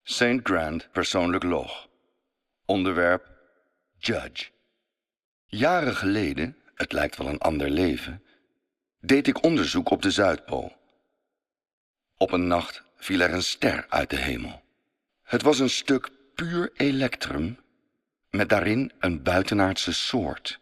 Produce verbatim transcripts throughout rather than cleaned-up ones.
Saint Grant persoonlijk log. Onderwerp Judge. Jaren geleden, het lijkt wel een ander leven, deed ik onderzoek op de Zuidpool. Op een nacht viel er een ster uit de hemel. Het was een stuk puur elektrum met daarin een buitenaardse soort.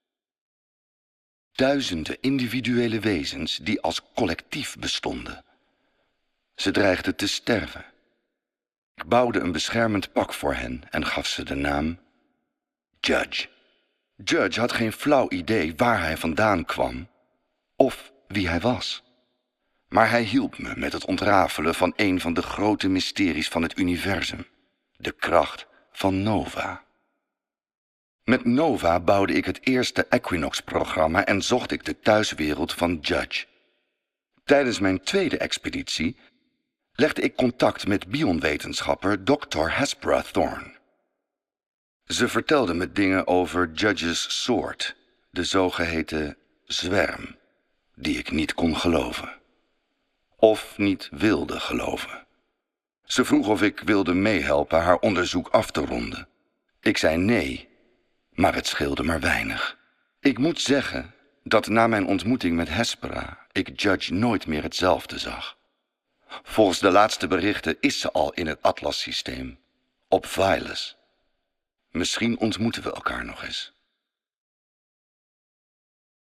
Duizenden individuele wezens die als collectief bestonden. Ze dreigden te sterven. Ik bouwde een beschermend pak voor hen en gaf ze de naam Judge. Judge had geen flauw idee waar hij vandaan kwam of wie hij was. Maar hij hielp me met het ontrafelen van een van de grote mysteries van het universum, de kracht van Nova. Met Nova bouwde ik het eerste Equinox-programma en zocht ik de thuiswereld van Judge. Tijdens mijn tweede expeditie legde ik contact met bionwetenschapper dokter Hespera Thorne. Ze vertelde me dingen over Judge's soort, de zogeheten zwerm, die ik niet kon geloven. Of niet wilde geloven. Ze vroeg of ik wilde meehelpen haar onderzoek af te ronden. Ik zei nee, maar het scheelde maar weinig. Ik moet zeggen dat na mijn ontmoeting met Hespera ik Judge nooit meer hetzelfde zag. Volgens de laatste berichten is ze al in het Atlas-systeem, op Vylus. Misschien ontmoeten we elkaar nog eens.